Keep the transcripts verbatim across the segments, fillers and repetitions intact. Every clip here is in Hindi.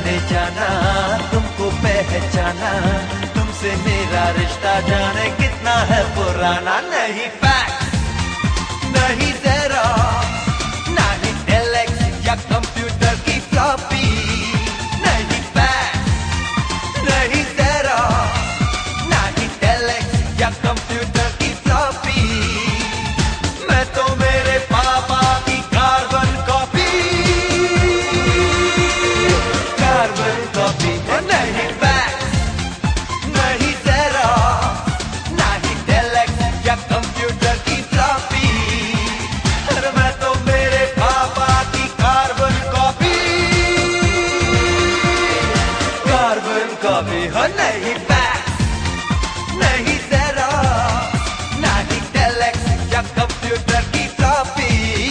जाने जाना, तुमको पहचाना, तुमसे मेरा रिश्ता जाने कितना है पुराना। नहीं फैक्स, नहीं ज़ेरॉक्स, नहीं टेलेक्स या कंप्यूटर की फ्लॉपी। नहीं फैक्स, नहीं ज़ेरॉक्स, नहीं टेलेक्स या कंप्यूटर की फ्लॉपी। मैं तो मेरे पापा की कार्बन कॉपी, कार्बन कॉपी। नहीं फैक्स, नहीं ज़ेरॉक्स, नहीं टेलेक्स या कंप्यूटर की फ्लॉपी। अरे मैं तो मेरे पापा की कार्बन कॉपी, कार्बन कॉपी। हो नहीं फैक्स, नहीं ज़ेरॉक्स, नहीं टेलेक्स या कंप्यूटर की फ्लॉपी।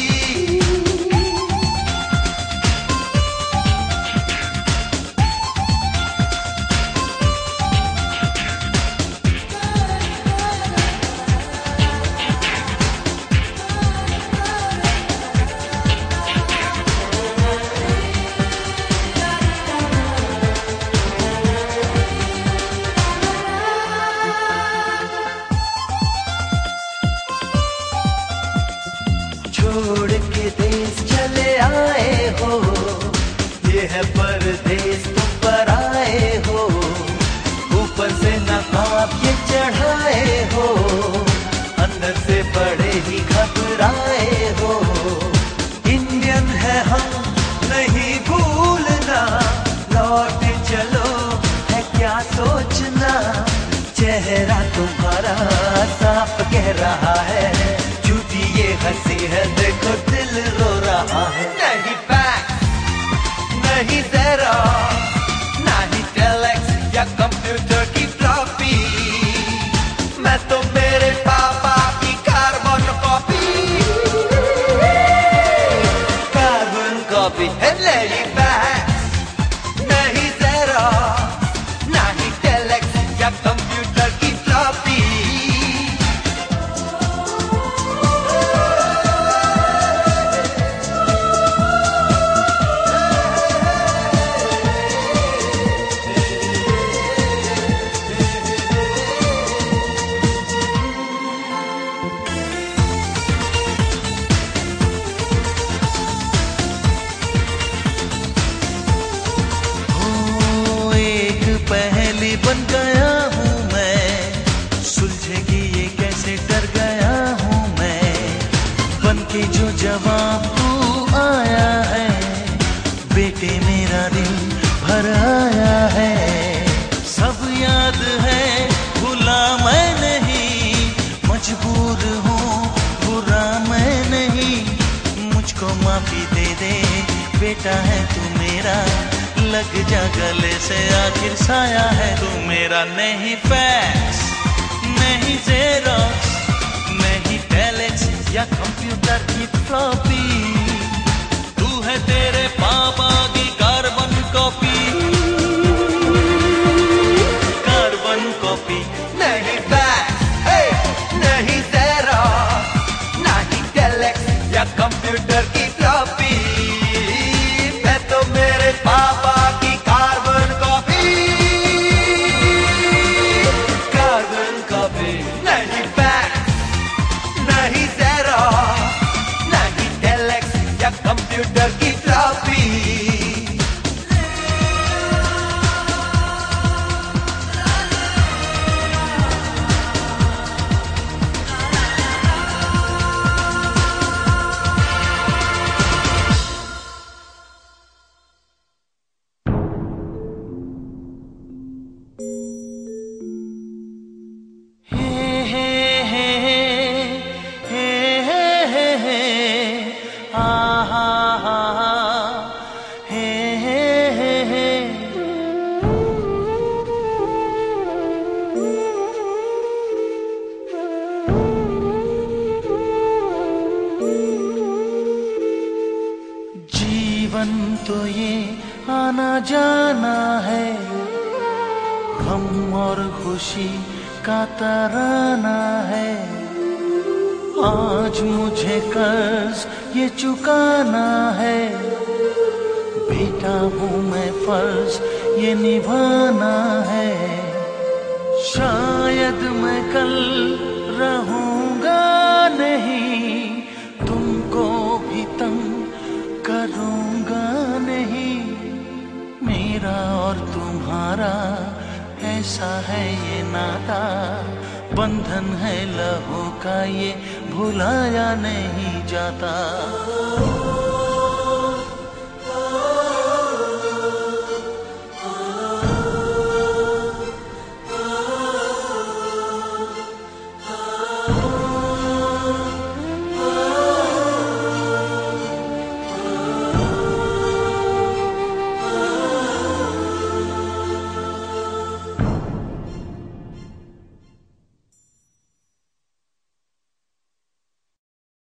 छोड़ के देश चले आए हो, ये है परदेश तुम पर आए हो। ऊपर से नकाब ये चढ़ाए हो, अंदर से बड़े ही घबराए हो। इंडियन है हम नहीं भूलना, लौट चलो है क्या सोचना। चेहरा तुम्हारा साफ कह रहा है, झूठी ये हंसी है देखो दिल रो रहा है। नहीं फैक्स, नहीं ज़ेरॉक्स, नहीं टेलेक्स या कंप्यूटर की फ्लॉपी। मैं तो मेरे पापा की कार्बन कॉपी, कार्बन कॉपी है। नहीं फैक्स, नहीं ज़ेरॉक्स, नहीं टेलेक्स या कंप्यूटर की फ्लॉपी। पहली बन गया हूँ मैं, सुलझेगी ये कैसे डर गया हूँ मैं। बन के जो जवाब तू आया है, बेटे मेरा दिल भर आया है। सब याद है भूला मैं नहीं, मजबूर हूँ बुरा मैं नहीं। मुझको माफी दे दे बेटा है तू मेरा, लग जा गले से आखिर साया है तू मेरा। नहीं फैक्स, नहीं ज़ेरॉक्स, नहीं टेलेक्स या कंप्यूटर की फ्लॉपी। तू है तेरे पापा की कार्बन कॉपी, कार्बन कॉपी। नहीं फैक्स, नहीं ज़ेरॉक्स, नहीं टेलेक्स या कंप्यूटर की फ्लॉपी। मैं तो मेरे पापा की कार्बन कॉपी, कार्बन कॉपी। नहीं फैक्स, नहीं ज़ेरॉक्स, नहीं टेलेक्स या कंप्यूटर की फ्लॉपी। जीवन तो ये आना जाना है, गम और खुशी का तराना है। आज मुझे कर्ज ये चुकाना है, बेटा हूँ मैं, फर्ज ये निभाना है। शायद मैं कल रहूंगा नहीं, तुमको भी तंग करूंगा नहीं। मेरा और तुम्हारा ऐसा है ये नाता, बंधन है लहू का ये भुलाया नहीं जाता।